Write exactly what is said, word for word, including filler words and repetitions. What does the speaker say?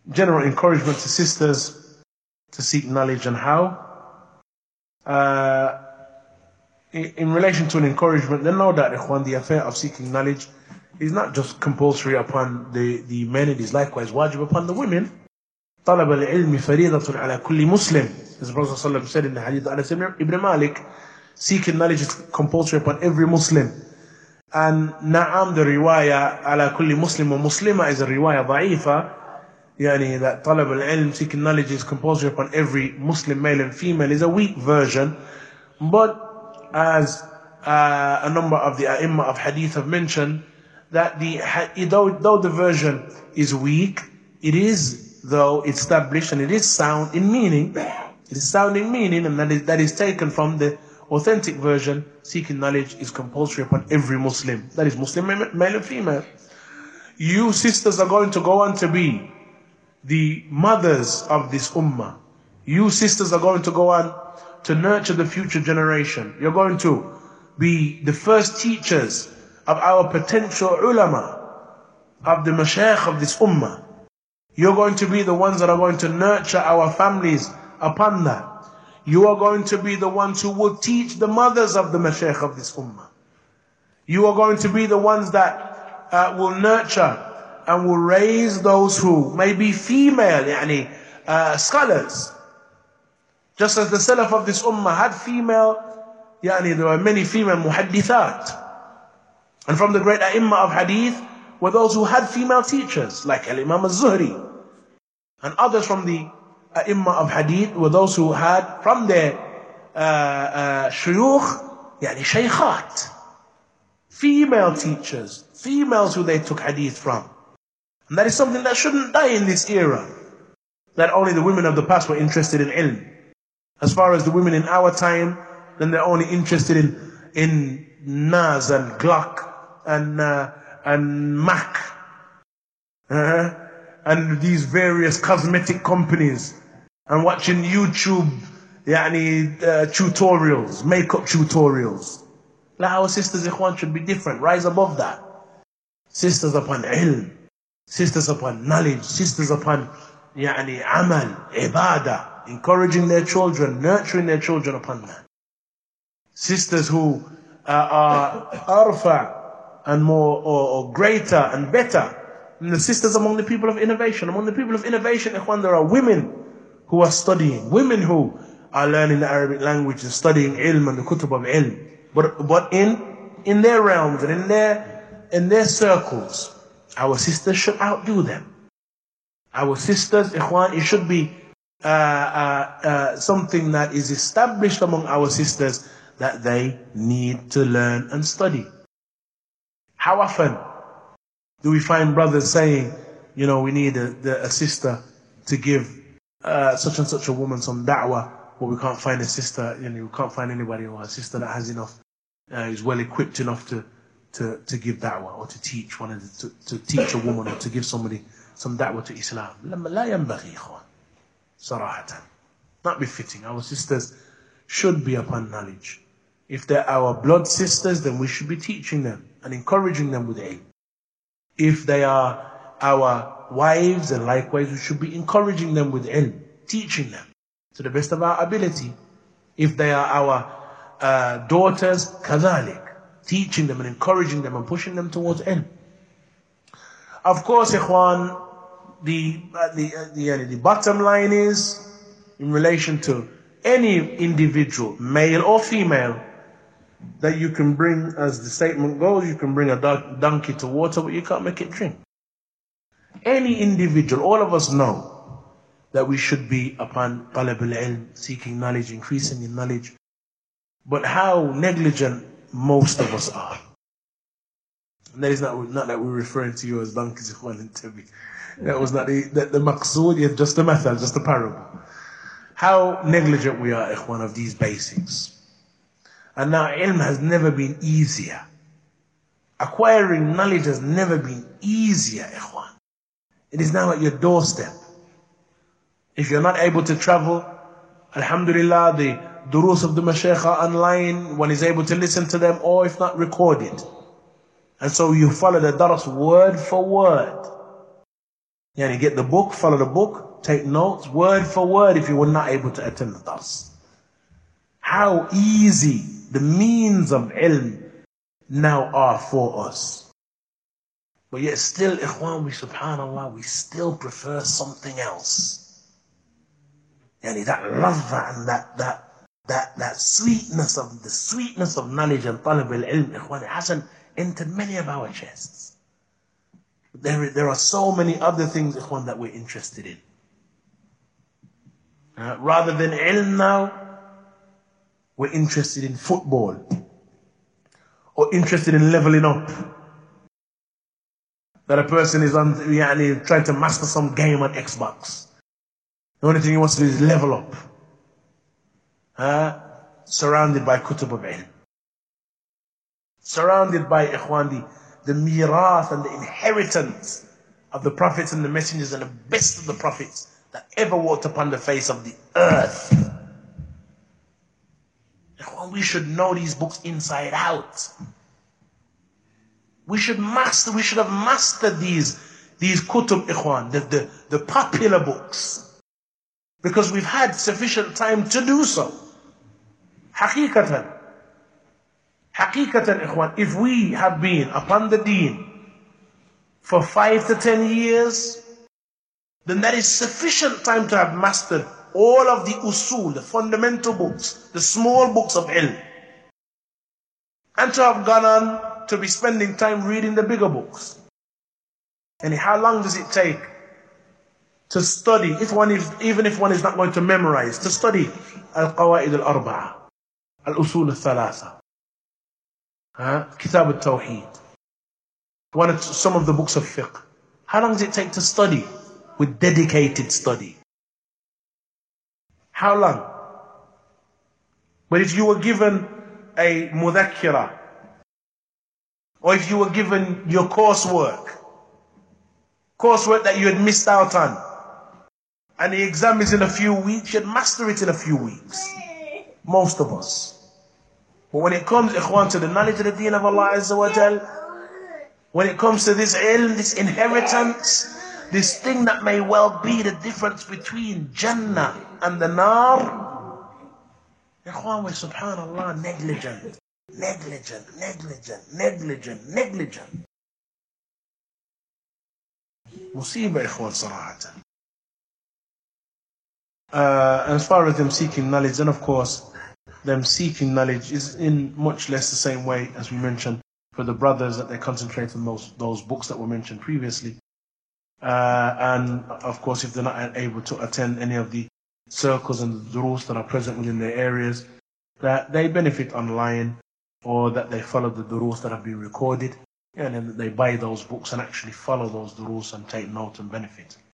general encouragement to sisters to seek knowledge and how. Uh, in, in relation to an encouragement, then know that ikhwan, the affair of seeking knowledge is not just compulsory upon the, the men, it is likewise wajib upon the women. طلب العلم فريضة على كل مسلم. As the Prophet ﷺ said in the hadith of Anas ibn Malik, seeking knowledge is compulsory upon every Muslim. And na'am, the riwayah على كل مسلم ومسلمة is a riwayah ضعيفة. Yani that طلب العلم, seeking knowledge, is compulsory upon every Muslim, male and female, is a weak version. But as uh, a number of the A'imma of hadith have mentioned, that the though, though the version is weak, it is though established and it is sound in meaning. It is sound in meaning, and that is, that is taken from the authentic version. Seeking knowledge is compulsory upon every Muslim. That is Muslim, male and female. You sisters are going to go on to be the mothers of this ummah. You sisters are going to go on to nurture the future generation. You're going to be the first teachers of our potential ulama, of the mashayikh of this ummah. You're going to be the ones that are going to nurture our families upon that. You are going to be the ones who will teach the mothers of the mashayikh of this ummah. You are going to be the ones that uh, will nurture and will raise those who may be female, yani, uh, scholars. Just as the salaf of this ummah had female, yani, there were many female muhaddithat. And from the great a'imma of hadith were those who had female teachers, like Al-Imam al-Zuhri. And others from the a'imma of hadith were those who had from their uh, uh, shuyukh, yani shaykhat, female teachers, females who they took hadith from. And that is something that shouldn't die in this era. That only the women of the past were interested in ilm. As far as the women in our time, then they're only interested in in Naz and Glock and uh, and Mac uh, and these various cosmetic companies, and watching YouTube yani, uh, tutorials, makeup tutorials. Like our sisters ikhwan should be different. Rise above that. Sisters upon ilm, sisters upon knowledge, sisters upon yani, amal, ibadah, encouraging their children, nurturing their children upon that. Sisters who uh, are arfa and more or, or greater and better than the sisters among the people of innovation. Among the people of innovation, ikhwan, there are women who are studying, women who are learning the Arabic language and studying ilm and the kutub of ilm. But but in in their realms and in their in their circles, our sisters should outdo them. Our sisters, ikhwan, it should be uh, uh, uh, something that is established among our sisters that they need to learn and study. How often do we find brothers saying, you know, we need a, the, a sister to give uh, such and such a woman some da'wah, but we can't find a sister, you know, we can't find anybody or a sister that has enough, uh, is well equipped enough to, to, to give da'wah or to teach one of the, to, to teach a woman or to give somebody some da'wah to Islam. لا ينبغي إخوان صراحة. Not befitting. Our sisters should be upon knowledge. If they're our blood sisters, then we should be teaching them and encouraging them with ilm. If they are our wives, then likewise we should be encouraging them with ilm, teaching them to the best of our ability. If they are our uh, daughters, kadhalik, teaching them and encouraging them and pushing them towards ilm. Of course, ikhwan, the, uh, the, uh, the, uh, the bottom line is, in relation to any individual, male or female, that you can bring, as the statement goes, you can bring a donkey to water, but you can't make it drink. Any individual, all of us know that we should be upon talab al-ilm, seeking knowledge, increasing in knowledge. But how negligent most of us are. And that is not, not that we're referring to you as donkeys, ikhwan and tabi. That was not the, the, the maqsood, just the mathal, just the parable. How negligent we are, ikhwan, of these basics. And now ilm has never been easier. Acquiring knowledge has never been easier, ikhwan. It is now at your doorstep. If you're not able to travel, alhamdulillah, the durus of the mashayikh are online, one is able to listen to them, or if not, recorded. And so you follow the daras word for word. Yani get the book, follow the book, take notes, word for word if you were not able to attend the dars. How easy the means of ilm now are for us. But yet still, ikhwan, we subhanallah, we still prefer something else. Yani that love and that, that, that, that sweetness of, the sweetness of knowledge and talab al-ilm, ikhwan, it hasn't entered many of our chests. There, there are so many other things, ikhwan, that we're interested in. Uh, rather than ilm now, we're interested in football. Or interested in leveling up. That a person is on, yani, trying to master some game on Xbox. The only thing he wants to do is level up. Uh, surrounded by kutub of ilm. Surrounded by, ikhwan, the the mirath and the inheritance of the prophets and the messengers and the best of the prophets that ever walked upon the face of the earth. We should know these books inside out. We should master, we should have mastered these, these kutub, ikhwan, the, the, the popular books. Because we've had sufficient time to do so. Haqiqatan. Haqiqatan, ikhwan, if we have been upon the deen for five to ten years, then that is sufficient time to have mastered all of the usul, the fundamental books, the small books of ilm. And to have gone on to be spending time reading the bigger books. And how long does it take to study, if one is, even if one is not going to memorize, to study Al-Qawaid Al-Arba'a, Al-Usul Al-Thalatha, huh? Kitab Al-Tawheed, one of, some of the books of fiqh. How long does it take to study with dedicated study? How long? But if you were given a mudhakkira, or if you were given your coursework, coursework that you had missed out on, and the exam is in a few weeks, you'd master it in a few weeks. Most of us. But when it comes, ikhwan, to the knowledge of the deen of Allah Azza wa Jal, when it comes to this ilm, this inheritance, this thing that may well be the difference between Jannah and the Nar, ikhwan, we're subhanallah negligent, negligent, negligent, negligent, negligent. Musibah, ikhwan, sarahatan. Uh, as far as them seeking knowledge, then of course, them seeking knowledge is in much less the same way as we mentioned for the brothers, that they concentrate on those, those books that were mentioned previously. Uh, and of course, if they're not able to attend any of the circles and the durus that are present within their areas, that they benefit online, or that they follow the durus that have been recorded, and then they buy those books and actually follow those durus and take note and benefit.